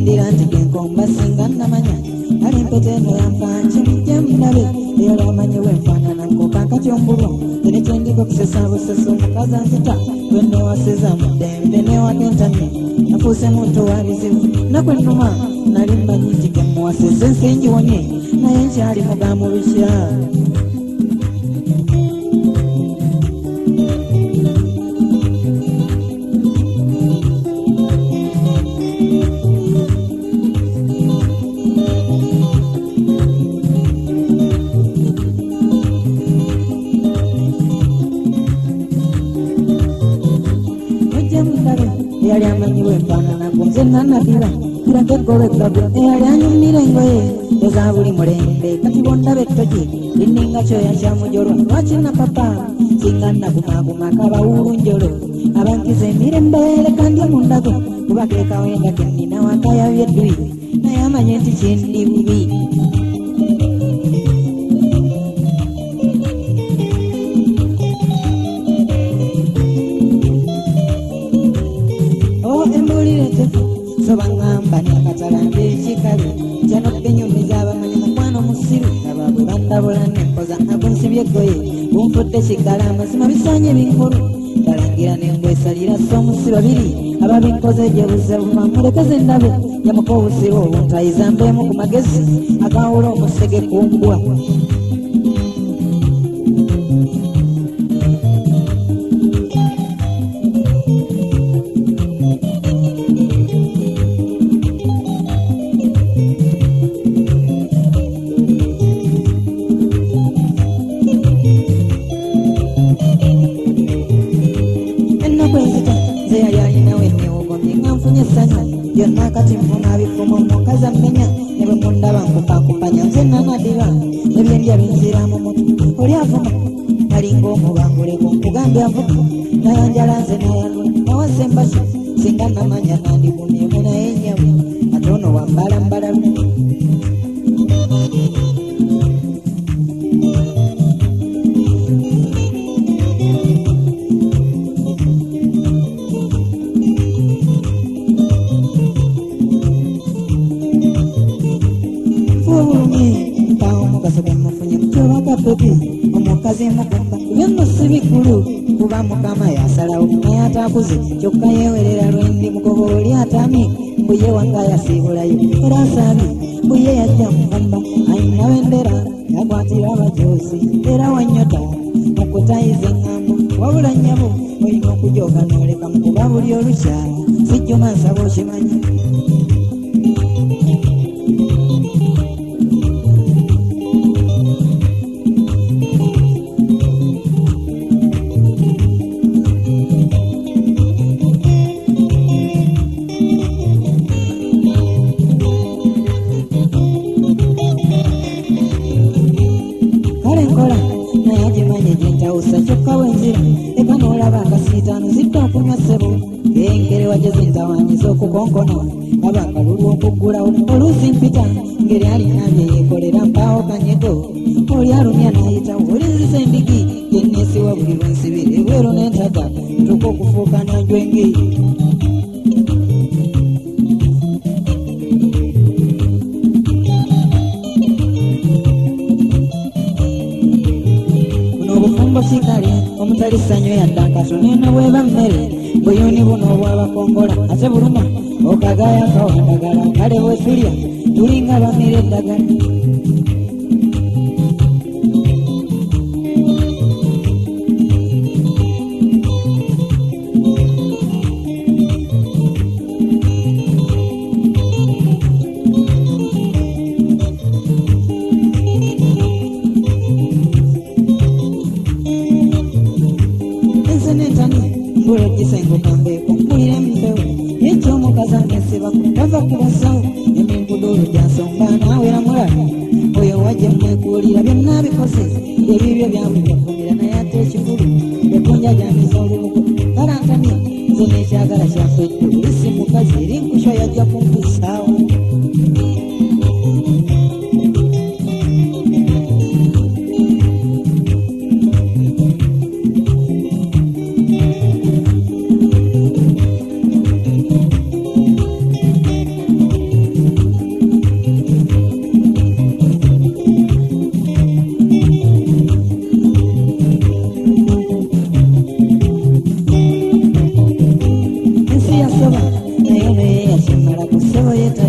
Nandira ntigenkomba singa namanya ali mpeteno yampanchi mjemnabe Yolo manyewe mfanana nkoka nkatyombulwa Tene chendiko kusesa buseso mukaza nzita Wene waseza mudembe ne wakentanye Nafuse muntu wabizibu Nakwenuma nalimba nyitike muwaseze nsenji wonye Naye nkyali mugamu bisya Yali amanyiwe mfanana kunze nanabira Kirake gowe kabu Yali anyumire ngoye Oza buli mulembe Kati bonda betoji Lininga choya cha mujoro Wachina papa Singana kumaguma kaba uru njoro Abankize mirembele kandi mundago Kubakeka wenda kenina wakaya vyedui Na yama nyenti chindi ubi Sobangamba nakatalande chikalu Jano penyumiza abamanyi mukwano musiru Ababu bandabula nempoza akunsibye goye Bumfudde chikala mazima bisanye binkuru Balangira nengwesalira so musiru babiri Ababinkoze jebuze bumamulekeze ndabe Yamuko obusiru obuntayiza mbemu ku magezi Akawula omusege kumbwa Yona kati mfuna bifumo mukaza mmenya Nebo mundaba nkupakupanya nze nanadira Ebyendi abinzira mu mutu Oli avuma Nalingo mubanguleko nkugambye avuka Nayanjala nze nayanwa Nawase mbasho Singa namanya nandibumye muna enyawe Atono wambala mbala Omukazi mugamba byonna si bikulu kuba mukama yasalawo naye atakuze kyokka yeewerera lwendi mugobo oli atami mbuye wanga yasiibulayo era asaabi mbuye yajja mugamba ayina bendera yakwatira abajozi era wanyota mukutayiza eŋŋambo wabula nnyabo olina okujooga n'oleka mukuba buli olukyala sijjuma nsaba okimanyi Kyokka wenzira eka n'olaba akasiitaano zidda okunywa ssebo ng'engeri wajezintawanyiza okukonkona aba akalulu okuggulawo oluusi mpita ngeri alina bye yeekolera mpaawo kanyego oli alumya n'ayitawo oli nzisa endigi yenneesiwa buli lwensibira ebweru n'entaga tuka okufuuka nanjwengi Sikali omutali sanyo yadda sonena bweba mmere buyuni buno obwabakongola ate buluma okagaya kawandagala kale bwetulya tulinga bamira eddagala Kisengo kambeko mwire mbewe Yecho mukaza nesiba kutava kubasawo Eminguduru jasomba nawe na mulabi Oyo waje mwekulira byonna bikoze Ebibyo byawe byakumira naye ate ekikulu Bekunja jamiza oluluko Karantania nze nekyagala kyaffe isi mukazi eri nkusho yajja kumpisaawo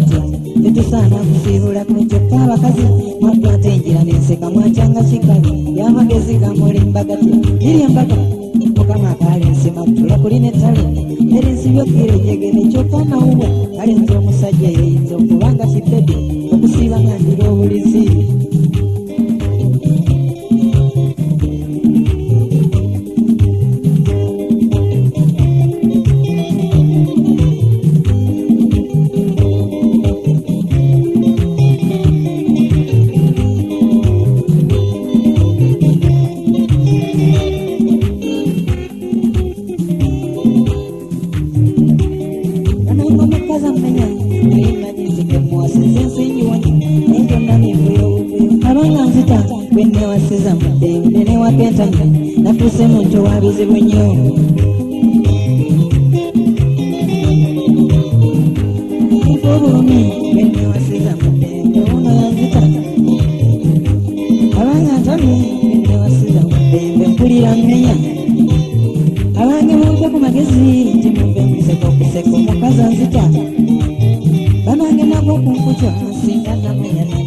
kati tetusaana kusiibula ku kyokka abakazi mwakwata enjira n'enseka mwakyanga kikali y'amagezi gamulimba gati lirya mpaka mukama akaali nsima tula kulina ettale erinsi byokkira ejjegere kyokka nawubwa kale nze omusajja yeyinza okubanga kibbebi okusiiba nga ndira obulizi nafuse muntu wa bizibu nnyo obulumi bennewasiza muddembe ono yanzitaka abanga ntamye bennewasiza muddembe mpulira mmenya abange mumpe ku magezi nti mumpe museko okuseka omukazi anzita banange nagwo kunkutwa singa namenya